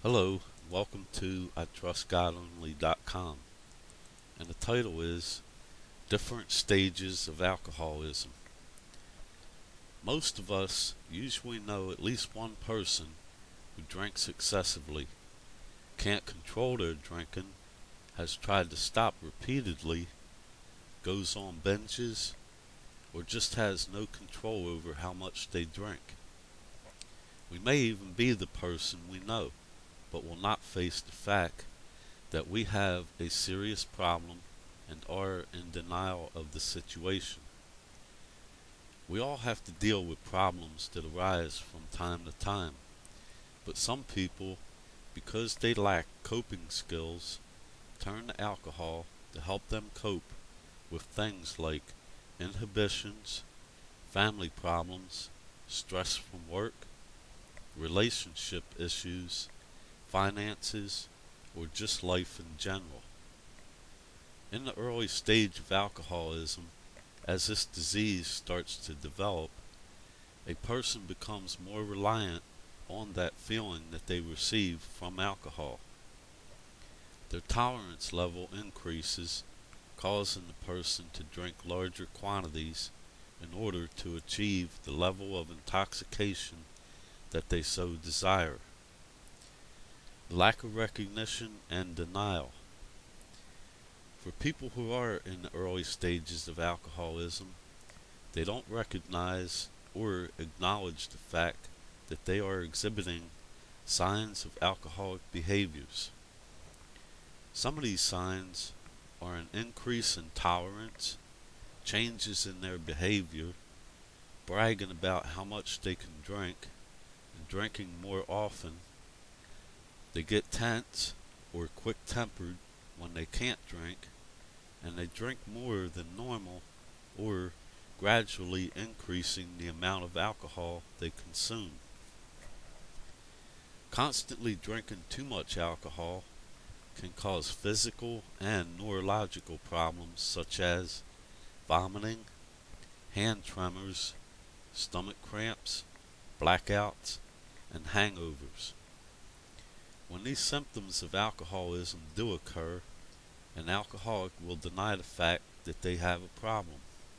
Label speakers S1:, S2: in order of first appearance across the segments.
S1: Hello, welcome to itrustgodonly.com, and the title is Different Stages of Alcoholism. Most of us usually know at least one person who drinks excessively, can't control their drinking, has tried to stop repeatedly, goes on binges, or just has no control over how much they drink. We may even be the person we know, but will not face the fact that we have a serious problem and are in denial of the situation. We all have to deal with problems that arise from time to time, but some people, because they lack coping skills, turn to alcohol to help them cope with things like inhibitions, family problems, stress from work, relationship issues, finances, or just life in general. In the early stage of alcoholism, as this disease starts to develop, a person becomes more reliant on that feeling that they receive from alcohol. Their tolerance level increases, causing the person to drink larger quantities in order to achieve the level of intoxication that they so desire. Lack of recognition and denial. For people who are in the early stages of alcoholism, they don't recognize or acknowledge the fact that they are exhibiting signs of alcoholic behaviors. Some of these signs are an increase in tolerance, changes in their behavior, bragging about how much they can drink, and drinking more often. They get tense or quick-tempered when they can't drink, and they drink more than normal or gradually increasing the amount of alcohol they consume. Constantly drinking too much alcohol can cause physical and neurological problems such as vomiting, hand tremors, stomach cramps, blackouts, and hangovers. When these symptoms of alcoholism do occur, an alcoholic will deny the fact that they have a problem.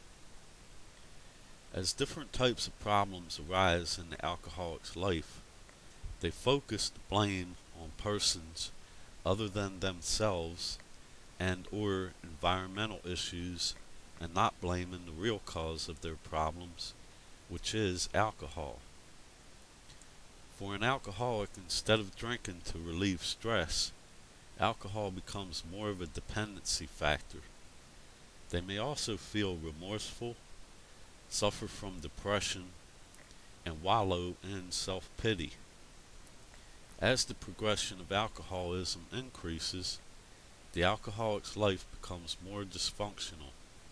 S1: As different types of problems arise in the alcoholic's life, they focus the blame on persons other than themselves and or environmental issues and not blaming the real cause of their problems, which is alcohol. For an alcoholic, instead of drinking to relieve stress, alcohol becomes more of a dependency factor. They may also feel remorseful, suffer from depression, and wallow in self-pity. As the progression of alcoholism increases, the alcoholic's life becomes more dysfunctional.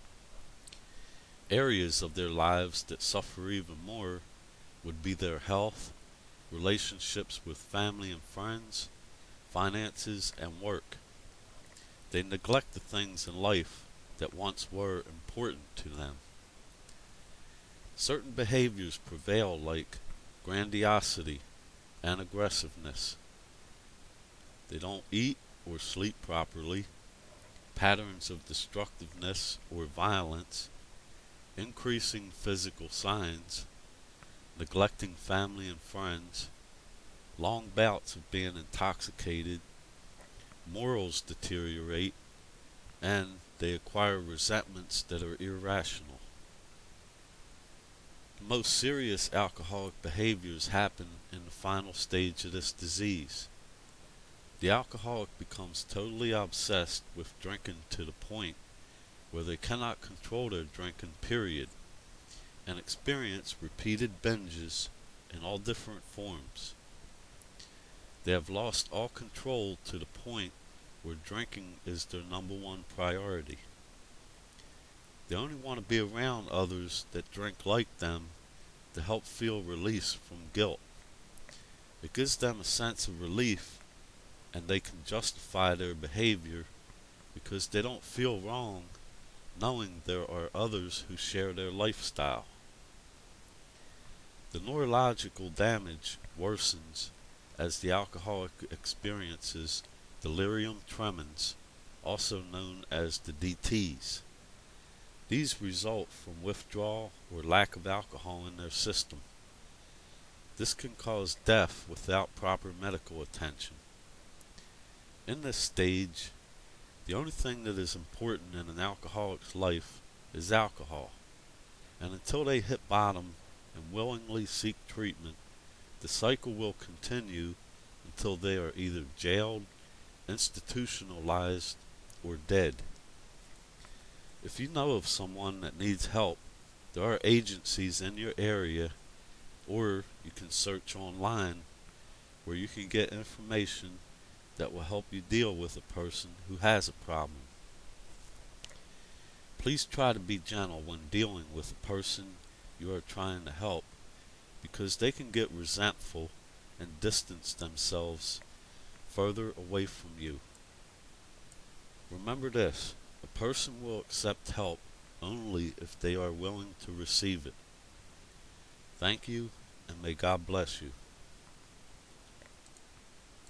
S1: Areas of their lives that suffer even more would be their health, relationships with family and friends, finances, and work. They neglect the things in life that once were important to them. Certain behaviors prevail like grandiosity and aggressiveness. They don't eat or sleep properly, patterns of destructiveness or violence, increasing physical signs, neglecting family and friends, long bouts of being intoxicated, morals deteriorate, and they acquire resentments that are irrational. The most serious alcoholic behaviors happen in the final stage of this disease. The alcoholic becomes totally obsessed with drinking to the point where they cannot control their drinking, period, and experience repeated binges in all different forms. They have lost all control to the point where drinking is their number one priority. They only want to be around others that drink like them to help feel release from guilt. It gives them a sense of relief, and they can justify their behavior because they don't feel wrong knowing there are others who share their lifestyle. The neurological damage worsens as the alcoholic experiences delirium tremens, also known as the DTs. These result from withdrawal or lack of alcohol in their system. This can cause death without proper medical attention. In this stage, the only thing that is important in an alcoholic's life is alcohol, and until they hit bottom and willingly seek treatment, the cycle will continue until they are either jailed, institutionalized, or dead. If you know of someone that needs help, there are agencies in your area, or you can search online where you can get information that will help you deal with a person who has a problem. Please try to be gentle when dealing with a person you are trying to help, because they can get resentful and distance themselves further away from you. Remember this: a person will accept help only if they are willing to receive it. Thank you, and may God bless you.